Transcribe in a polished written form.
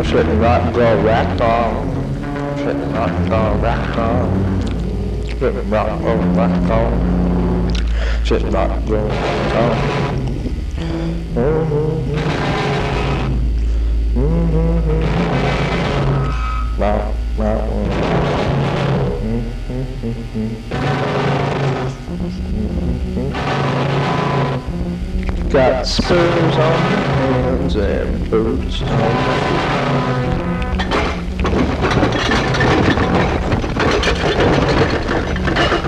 Sitting rock, go rack on. Sitting rock, go rack on. Sitting rock, go rack on. Sitting rock, go rack on. Got spurs on my hands and boots on my feet.